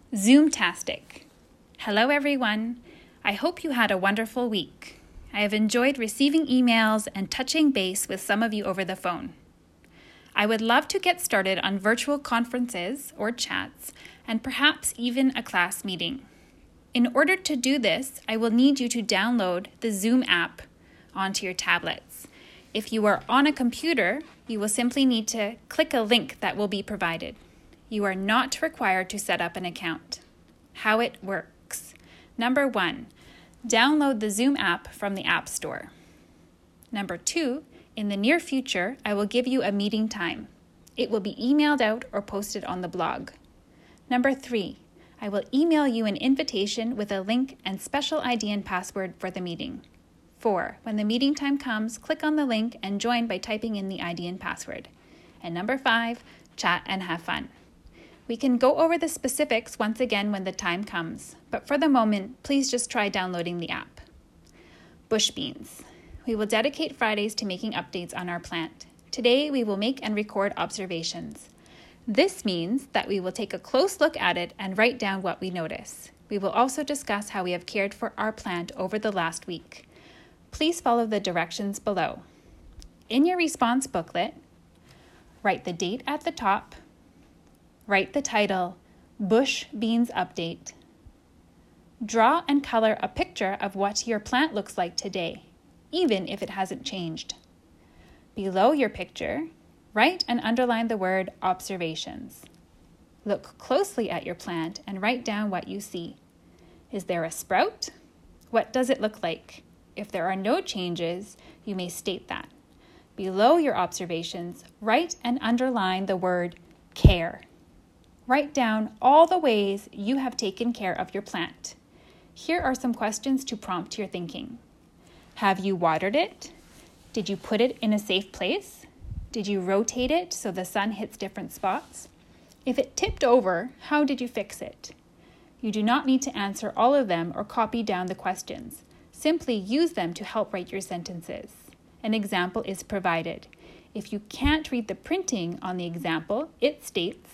Zoomtastic. Hello everyone. I hope you had a wonderful week. I have enjoyed receiving emails and touching base with some of you over the phone. I would love to get started on virtual conferences or chats and perhaps even a class meeting. In order to do this, I will need you to download the Zoom app onto your tablets. If you are on a computer, you will simply need to click a link that will be provided. You are not required to set up an account. How it works. Number 1, download the Zoom app from the App Store. Number 2, in the near future, I will give you a meeting time. It will be emailed out or posted on the blog. Number 3, I will email you an invitation with a link and special ID and password for the meeting. 4, when the meeting time comes, click on the link and join by typing in the ID and password. And number 5, chat and have fun. We can go over the specifics once again when the time comes, but for the moment, please just try downloading the app. Bush beans. We will dedicate Fridays to making updates on our plant. Today, we will make and record observations. This means that we will take a close look at it and write down what we notice. We will also discuss how we have cared for our plant over the last week. Please follow the directions below. In your response booklet, write the date at the top. Write the title, Bush Beans Update. Draw and color a picture of what your plant looks like today, even if it hasn't changed. Below your picture, write and underline the word observations. Look closely at your plant and write down what you see. Is there a sprout? What does it look like? If there are no changes, you may state that. Below your observations, write and underline the word care. Write down all the ways you have taken care of your plant. Here are some questions to prompt your thinking. Have you watered it? Did you put it in a safe place? Did you rotate it so the sun hits different spots? If it tipped over, how did you fix it? You do not need to answer all of them or copy down the questions. Simply use them to help write your sentences. An example is provided. If you can't read the printing on the example, it states,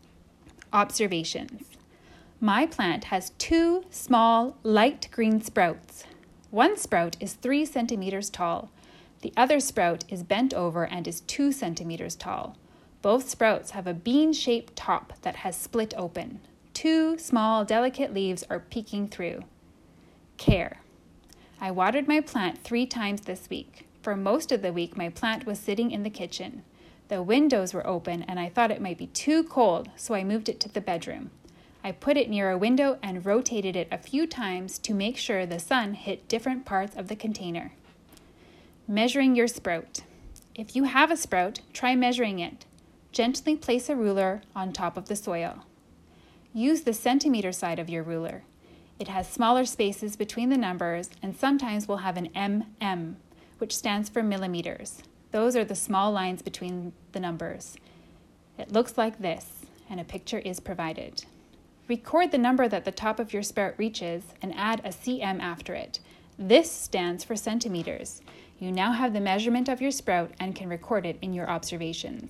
observations. My plant has 2 small light green sprouts. One sprout is 3 centimeters tall. The other sprout is bent over and is 2 centimeters tall. Both sprouts have a bean-shaped top that has split open. 2 small, delicate leaves are peeking through. Care. I watered my plant 3 times this week. For most of the week, my plant was sitting in the kitchen. The windows were open and I thought it might be too cold, so I moved it to the bedroom. I put it near a window and rotated it a few times to make sure the sun hit different parts of the container. Measuring your sprout. If you have a sprout, try measuring it. Gently place a ruler on top of the soil. Use the centimeter side of your ruler. It has smaller spaces between the numbers and sometimes will have an mm, which stands for millimeters. Those are the small lines between the numbers. It looks like this, and a picture is provided. Record the number that the top of your sprout reaches and add a cm after it. This stands for centimeters. You now have the measurement of your sprout and can record it in your observations.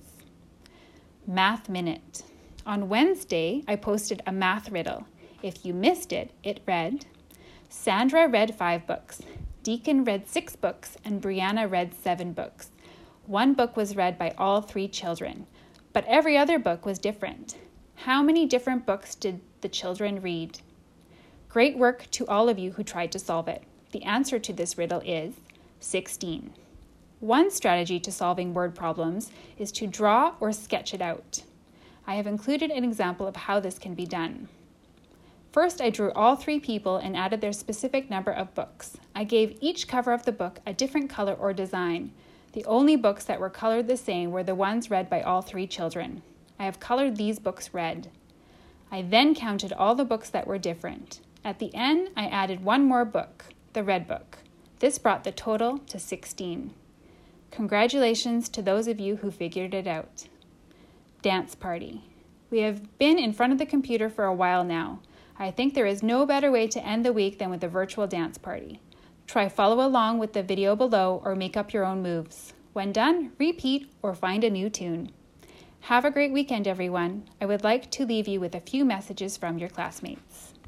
Math Minute. On Wednesday, I posted a math riddle. If you missed it, it read, Sandra read 5 books, Deacon read 6 books, and Brianna read 7 books. One book was read by all 3 children, but every other book was different. How many different books did the children read? Great work to all of you who tried to solve it. The answer to this riddle is 16. One strategy to solving word problems is to draw or sketch it out. I have included an example of how this can be done. First, I drew all 3 people and added their specific number of books. I gave each cover of the book a different color or design. The only books that were colored the same were the ones read by all 3 children. I have colored these books red. I then counted all the books that were different. At the end, I added one more book, the red book. This brought the total to 16. Congratulations to those of you who figured it out. Dance party. We have been in front of the computer for a while now. I think there is no better way to end the week than with a virtual dance party. Try follow along with the video below or make up your own moves. When done, repeat or find a new tune. Have a great weekend, everyone. I would like to leave you with a few messages from your classmates.